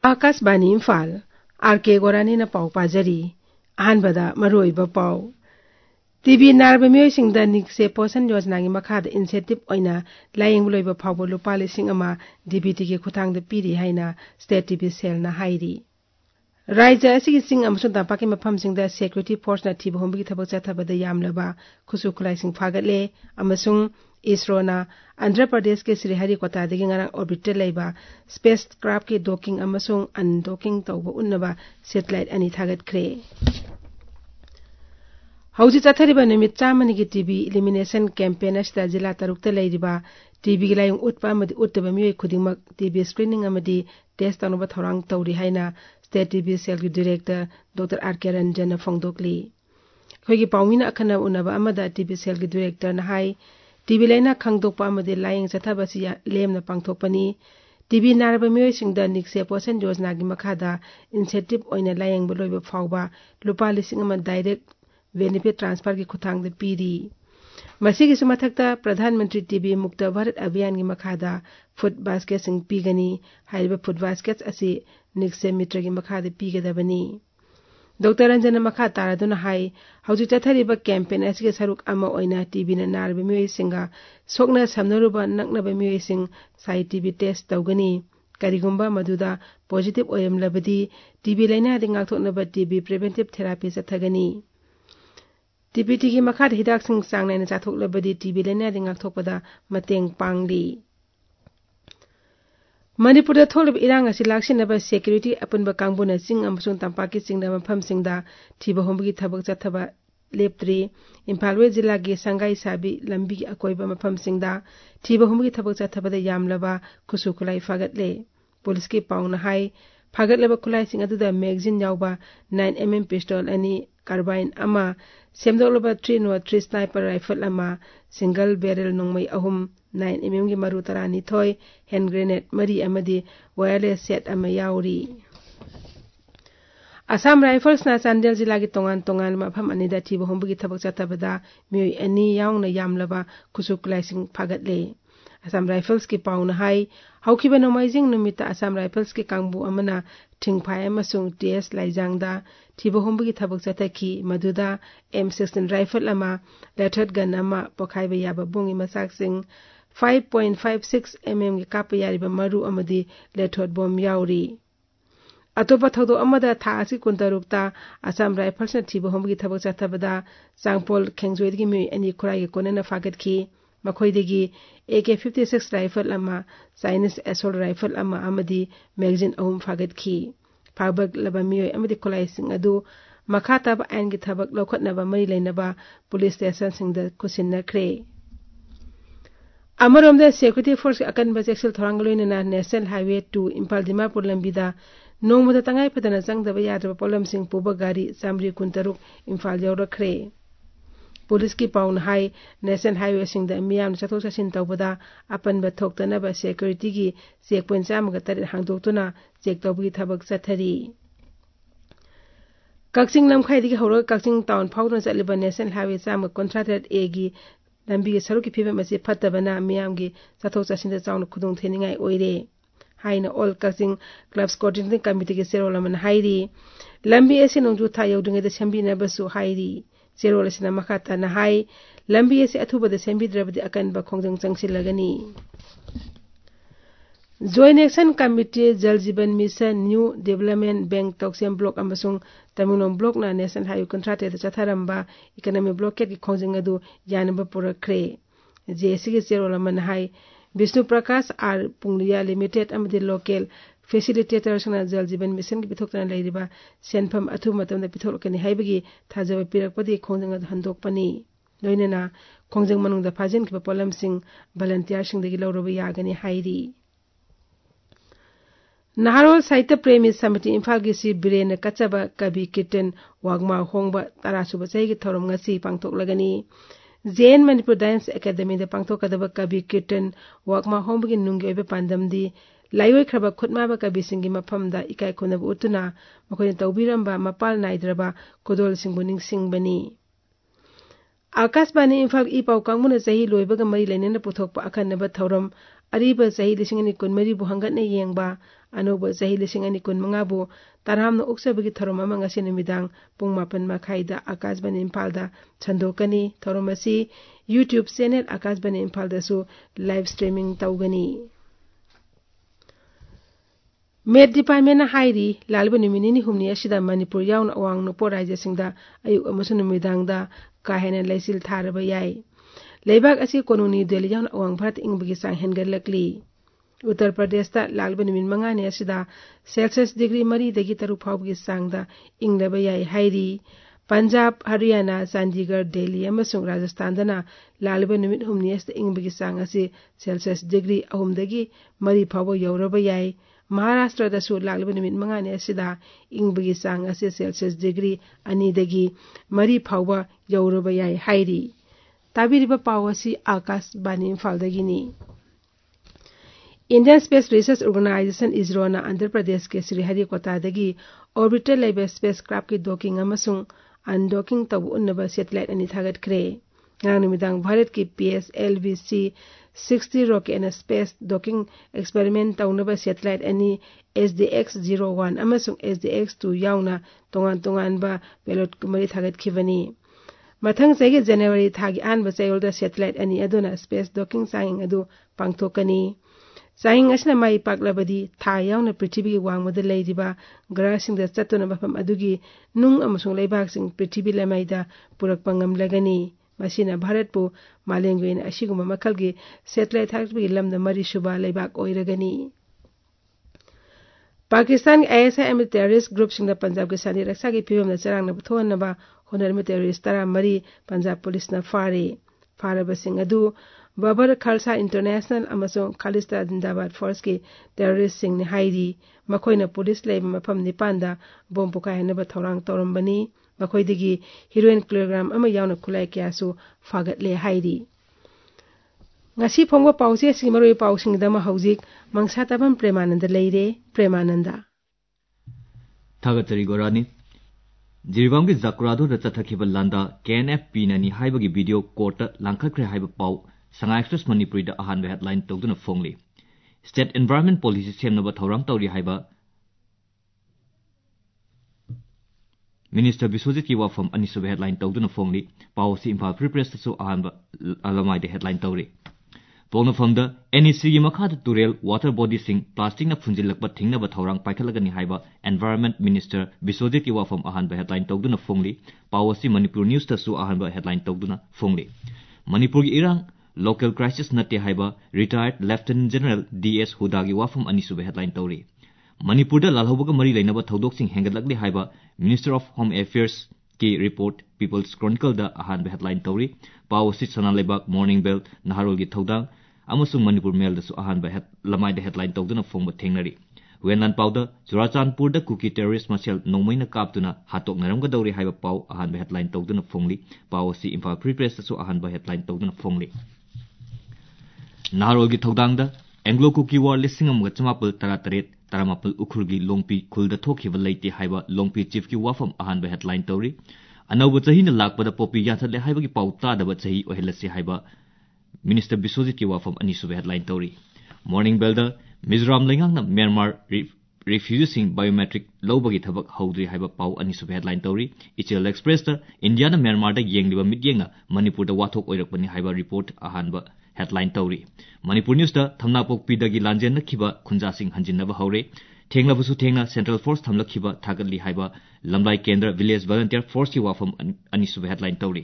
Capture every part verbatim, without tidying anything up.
Akashvani Imphal are के गोरानी पाउ पाजरी अहनबदा मरोइबा पाउ टीबी नारबा मियोइसिंगदा निक्से पोषण योजनागी मखादा इनिशिएटिव ओइना लायेंग लोइबा फावबो लुपा लिसिंग अमा डीबीटी के खुथांगदा पीरी हाइना स्टेट टीबी सेलना हाइरी राज्य असिगी सिंग अमसुं तांपाकी मफमसिंगदा सिक्योरिटी फोर्सना थीबा होंबगी थबक चथबदा यामलबा खुसु खुलाइसिंग फागतले अमसुं इसरोना आंध्र प्रदेश के श्रीहरिकोटादगी ngarang ऑर्बिटर लेबा स्पेस क्राफ्ट के डॉकिंग अमसुं अनडॉकिंग तौबा उन्नबा सैटेलाइट अनि थागतख्रे हौजी चथरिबा निमित चामनिगी टीबी इलिमिनेशन कैंपेन अस्ता जिला तरुकता लेरिबा टीबी लायुंग उत्पा अमदि उत्तबा मियोय खुदिमक टीबी स्क्रीनिंग अमदि टेस्ट तौनबा थौरांग तौरी हाइना स्टेट टीबी सेल की director doctor R K Ranjan फोंदोकली खोगी पाउमिना अखना उनबा अमदा टीबी सेल की डायरेक्टर न हाई टीबी लाइना खंगदोकपा अमदि लायंग चथबसि लेमना पांगथोकपनी टीबी नारबा मियोयसिंगदा निक्से पोषण योजनागी मखादा इनिशिएटिव ओइना लायंग लोइबा फावबा लुपा लिसिंग अमा डायरेक्ट बेनिफिट ट्रांसफर की खुथांगदा पीरी मसिगिसु मथक्ता प्रधानमंत्री टीबी मुक्त भारत अभियान की मखादा फूड बास्केट सिंग पीगनी हाइबा फूड बास्केट असि निक्से मित्र की मखादा पीगदबनी डॉक्टर रंजन मखा तारादुना हाई हौजि चथरिबा कैंपेन असि सरुक अमा ओइना टीबी ना नारबा मियोयसिंगा सोकना समनरुबा नकनबा मियोयसिंग साइ टीबी टेस्ट तौगनी करिगुंबा मधुदा पॉजिटिव ओयमलबदी टीबी लाइना दि ngaktoknaba टीबी प्रिवेंटिव थेरापी चथगनी टीबीटी की मखाद हिदाकसिंग चांगनायना चाथोकलबदी टीबी लाइना दि ngaktokpada mateng pangli मणिपुर थोलब इरांग असि लाक्सिनबा सिक्योरिटी अपुनबा कांगबुना चिंग अमसुं तंपाकी चिंगदा मफमसिंगदा थीबा होंबगी थबक चथबा लेप्त्री इम्फाल वेस्ट जिला के संगाई साबी लंबी की अकोइबा मफमसिंगदा थीबा होंबगी थबक चथबदा यामलबा खुसु खुलाई फागतले पुलिस की पाउन हाई फागतलबा खुलाइसिंग अदुदा मैगजीन यावबा नाइन एम एम पिस्टल अनि कार्बाइन अमा सेमदोलबा three nought three sniper rifle अमा सिंगल बैरल नोंमई अहुम नाइन एम एम की मरु तरानी थोय हैंड ग्रेनेड मरी अमदी वायरलेस सेट अमा यावरी असम राइफल्स ना चांदेल जिला की तोंगान तोंगान मफम अनिदा थीबा होंबगी थबक चथबदा मियोय अनि यावना यामलबा खुसु खुलाइसिंग फागतले असम राइफल्स की पाउन हाई हौखिबा नोमाइजिंग नुमिता असम राइफल्स की कांगबु अमना थिंगफाय अमसुंग टीएस लाइजांगदा थीबा होंबगी थबक चथखी मधुदा एम सिक्सटीन राइफल अमा लेथर्ड गन अमा पोखाइबा याबा बुंगी मसाकसिंग five point five six M M की काप यारिबा मरु अमदी लेथर्ड बॉम्ब यावरी अतोपा थौदो अमदा था असि कुंतरुक्ता असम राइफल्स ना थीबा होंबगी थबक चथबदा चांगपोल खेंगजोइदगी मियोय अनि खुराई कोनेना फागतखी मखोइदगी A K fifty six rifle अमा चाइनीज एसोल्ट राइफल अमा अमदी मैगजीन अहुम फागतखी फागबक लबा मियोय अमदी खुलाइसिंग अदु मखा ताब आइन की थबक लौखतनबा मरी लेनबा पुलिस स्टेशन सिंगदा कुसिननख्रे अमरोमदा सिक्योरिटी फोर्स अकनबा चेक्सिल थोरांग लोइनना national highway two Imphal Dimapur लंबीदा नोंमदा तंगाई फदना चंगदबा यादबा पोलमसिंग पुबा गाड़ी चामरी कुंतरुक इम्फाल यौरखरे पुलिस की पाउन हाई नेशनल हाईवे सिंगदा मियाम चथोक चसिन तौबदा अपनबा थोक्तनबा सिक्योरिटी की चेक पॉइंट चामगा तरे हांगदोक्तुना चेक तौबगी थबक चथरी कक्चिंग लमखाइदगी हौरग कक्चिंग टाउन फाउदना चलिबा नेशनल हाईवे चामगा कॉन्ट्राक्टर ए गी लंबी के सरुक की फिबम असे फत्तबना मियाम की चथोक चसिन चाउन खुदोंग थेनिंगाई ओइरे हाइना all Kakching clubs coordinating committee के सेरोलमन हाइरी लंबी असे नोंजु था यौदुंगेदा सेंबिनबसु हाइरी सेरोल असिना मखाता न हाई लंबी असे अथुबदा सेंबिद्रबदि अकनबा खोंजंग चंगसिलगनी joint action committee Jal Jeevan mission new development bank तौसेम ब्लॉक अमसुंग तमिलों ब्लॉक ना नेशनल हाईवे कंट्राक्टर चथरंबा इकोनॉमी ब्लॉकेट की खोंजंग अदु यानबा पुरखरे जेसी के सेरोलमन हाई विष्णु प्रकाश आर पुंगलिया लिमिटेड अमदि लोकल फैसिलिटेटर संना जल जीवन मिशन की पिथोक्तना लेरिबा सेनफम अथु मतमदा पिथोलकनी हाइबगी थाजब पिरकपदि खोंजंग हंदोकपनी लोइनना खोंजंग मनुंगदा फाजिनखिबा पोलमसिंग वॉलंटियर सिंगदगी लौरबा यागनी हाइरी नाहरोल साहित्य प्रेमी समिति इम्फाल की सी बिरेन कच्चबा कवि कीर्तन वागमा होंगबा तरासुबा चैगी थौरम ngasi पांगथोकलगनी जेन मणिपुर डांस एकेडमी दा पांगथोकदबा कवि कीर्तन वागमा होंबगी नुंगी ओइबा पांदमदी लाइओइख्रबा खुदमाबा कविसिंगी मफमदा इकाई खुनब उतुना मखोइन तौबिरंबा मपाल नाइद्रबा कुदोल सिंगबु निंगसिंगबनी आकाशवाणी इम्फाल ई पाउ कांगमुना चही लोइबगा मरी लेनेना पुथोकपा अखनबा थौरम अरीब चाही लिसिंग अनि कुन मरी बु हंगतने येंगबा अनोब चाही लिसिंग अनि कुन मंगा बु तरामना उक्सबगी थरोम अमा ngasi numitang pung mapan makhaida Akashbani Imphal da chandokani thorom asi YouTube channel Akashbani Imphal da su live streaming tawgani Med Department na hairi lalba numini ni humni asida Manipur yauna awang no por raja singda ayuk amasu numitang da kahena laisil tharaba yai Leibak asi konuni del yauna awang bharat ingbagi sang hengalakli Uttar Pradesh ta lalba numin manga ne asida Celsius degree mari dagi taru phawgi sangda inglaba yai hairi Punjab Haryana Chandigarh Delhi amasung Rajasthan dana lalba numit humni asida ingbagi sang asi Celsius degree ahum dagi mari phawo yauraba yai Maharashtra da su lalba numit manga ne asida ingbagi sang asi Celsius degree ani dagi mari phawa yauraba yai hairi tabiriba pawasi Akashbani Imphal dagi ni Indian Space Research Organization ISRO na Andhra Pradesh ke Sriharikota dagi orbital level spacecraft ki docking amasung undocking tabu unnaba satellite ani thagat khre ngang numidang Bharat ki P S L V C sixty rocket and space docking experiment taunaba satellite ani S D X zero one amasung S D X two yauna tongan tongan ba payload kumari thagat khibani mathang chagi January thagi anba chayolda satellite ani aduna space docking sang adu pangthokani Saying asna mai paklabadi tha yauna prithvi gi wangmada leidiba grahasing da chatuna mafam adugi nung amasung leibak sing prithvi lamaida purakpa ngamlagani masina Bharat pu malengwena asiguma makhalgi satellite thakbi lamda mari suba leibak oiragani Pakistan I S I M terrorist group sing da Punjab ge sani raksa gi phibam na charang na thon na ba honar me terrorist tara mari Punjab police na fare faraba sing adu Babar Khalsa International amasung Khalista Zindabad Force ki terrorist sing ni hairi makoina police lay mafam nipanda bom pukai na ba thorang torambani makoi digi heroin kilogram ama yauna khulai kya su fagat le hairi ngasi phongwa pause simaroi pausing dama haujik mangsa tabam Premananda leire Premananda Thagatari Gorani Jiribam ki Zakurado da chathakhiba landa K N F P nani haibagi video court langkhakre haiba pau Sanga Express Manipuri da ahan headline tawduna phongli State Environment Policy semnaba thorang tawri haiba Minister Biswajit ki wafam anisu headline tawduna phongli Policy Imphal Free Press su ahan alamai de headline tawri Pongna famda N E C gi makha turel water body sing plastic na phunjilakpa thingna ba thorang paikhalagani haiba Environment Minister Biswajit ki wafam ahan headline tawduna phongli Policy Manipur News ta su ahan headline tawduna phongli Manipur gi irang Local crisis nate haiba retired Lieutenant General D S Hudagi wafam anisube headline tawri Manipur da lalhobaga mari lainaba thodok sing hengalakli haiba Minister of Home Affairs ki report People's Chronicle da ahan headline tawri Pawasi Sanalebak Morning Bell Naharol gi thodang amasung Manipur Mail da su ahan ba lamai da headline tawduna phongba thengnari Wenlan Pawda Churachandpur da cookie terrorist masel nomaina kaptuna hatok naramga dawri haiba paw ahan ba headline tawduna phongli Pawasi Imphal Free Press da su ahan ba headline tawduna phongli Naharol gi thodangda Anglo Cookie War listing amga chamapul tarataret taramapul ukhurgi longpi khulda thokhiba leite haiba longpi chief ki wafam ahan ba headline tawri anawba chahina lakpada popi yathale haiba gi pauta daba chahi ohelasi haiba Minister Biswajit ki wafam anisu headline tawri Morning Bell da Mizoram lengangna Myanmar refusing biometric lobagi thabak haudri haiba pau anisu headline tawri Ichel Express da India na Myanmar da yengliba midyenga Manipur da wathok oirakpani haiba report ahan ba headline tawri Manipur News da thamna pokpi dagi lanjen nakhiba khunja sing hanjinnaba haure thengla busu thengna Central Force thamlakhiba thagatli haiba Lamlai Kendra Village Volunteer Force ki wafam anisu headline tawri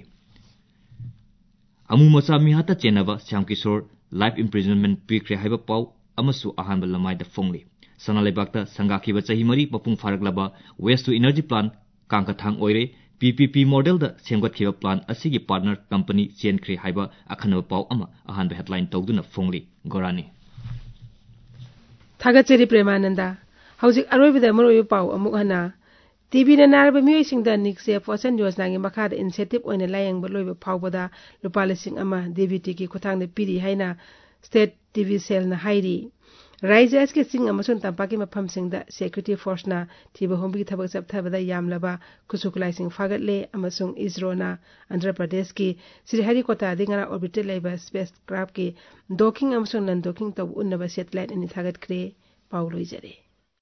Amu macha mi hata chenaba Syamkishore life imprisonment pikre haiba pau amasu ahanba lamai da phongli Sanalebakta sangakhiba chahi mari papung faraklaba waste to energy plant kangkathang oire P P P model da semgatkhiba plan asigi partner company chenkre haiba akhanaba paw ama ahanba headline tawduna phongli Gorani Thagacheri Premananda Haujik aroibida maroi paw amuk hana T V na narba mioi singda nikse Posan Yojna gi makhada incentive oina layengba loiba phawbada lupa lising ama D B T ki khuthang na piri haina State T V cell na hairi ꯔꯥꯏꯖ꯭ꯌ ꯆꯤꯡ ꯑꯃꯁꯨꯡ ꯇꯝꯄꯥꯛꯀꯤ ꯃꯐꯝꯁꯤꯡꯗ security ꯐꯣꯔꯁꯅ ꯊꯤꯕ ꯍꯨꯝꯕꯒꯤ ꯊꯕꯛ ꯆꯠꯊꯕꯗ ꯌꯥꯝꯂꯕ ꯈꯨꯠꯁꯨ ꯈꯨꯠꯂꯥꯏꯁꯤꯡ ꯐꯥꯒꯠꯂꯦ ꯑꯃꯁꯨꯡ ꯏꯁꯔꯣꯅ ꯑꯟꯙ꯭ꯔ ꯄ꯭ꯔꯗꯦꯁꯀꯤ ꯁ꯭ꯔꯤꯍꯔꯤꯀꯣꯇꯥꯗꯒꯤ ꯉꯔꯥꯡ ꯑꯣꯔꯕꯤꯇꯔ ꯂꯩꯕ ꯁ꯭ꯄꯦꯁ ꯀ꯭ꯔꯥꯐꯀꯤ ꯗꯣꯀꯤꯡ ꯑꯃꯁꯨꯡ ꯅꯟ ꯗꯣꯀꯤꯡ ꯇꯧꯕ ꯎꯟꯅꯕ ꯁꯦꯇꯤꯂꯥꯏꯠ ꯑꯅꯤ ꯊꯥꯒꯠꯈ꯭ꯔꯦ꯫ ꯄꯥꯎ ꯂꯣꯏꯖꯔꯦ꯫